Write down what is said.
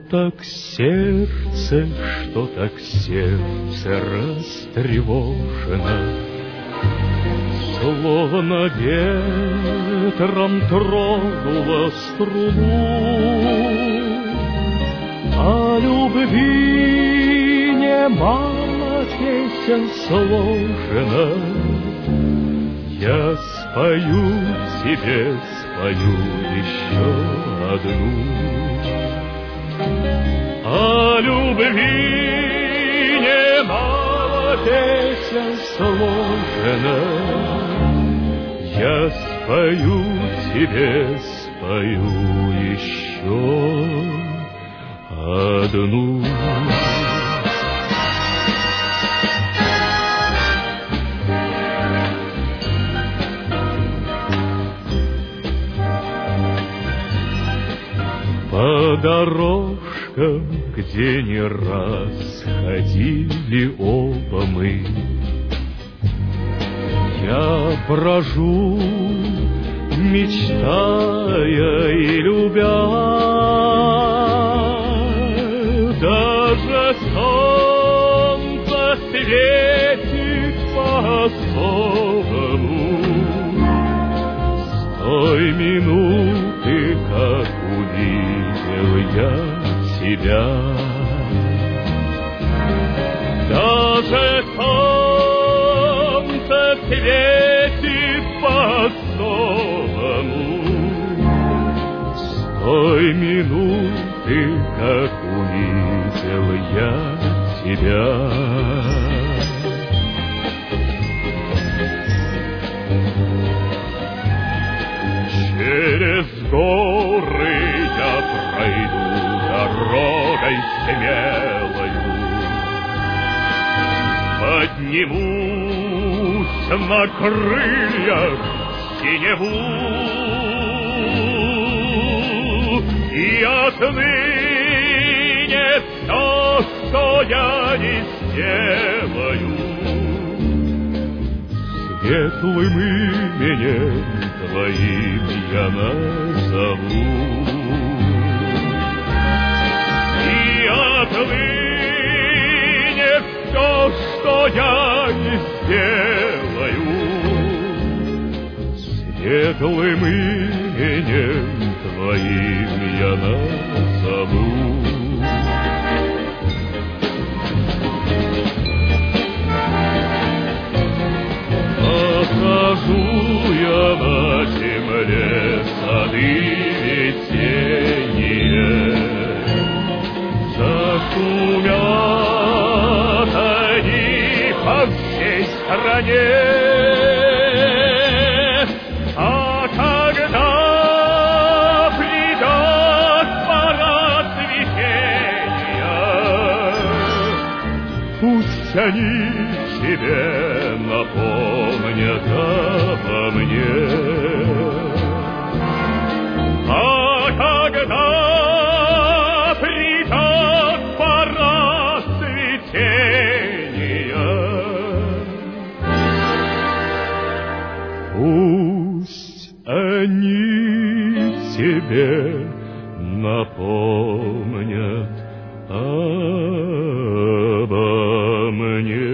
так сердце, что так сердце растревожено, словно ветром тронула струну, о любви немало песен сложено. Я спою тебе, спою еще одну. О любви немало песен сложено. Я спою тебе, спою еще одну. По дорожкам, где не раз ходили оба мы, я брожу, мечтая и любя. Даже солнце светит по-особому с той минуты, как увидел я тебя. Даже солнце светит по-особому с той минуты, как увидел я тебя. Через горы я пройду дорогой смелою, поднимусь на крыльях синеву, и отныне все, что я не сделаю, светлым именем твоим я назову. И отныне все, что я не сделаю, светлым именем твоим я назову. Хожу я на земле сады весенние, зашумят они по всей стране. А когда придет пора цветения, пусть они тебе напомнят обо мне. А когда придет пора цветения, пусть они тебе напомнят обо мне.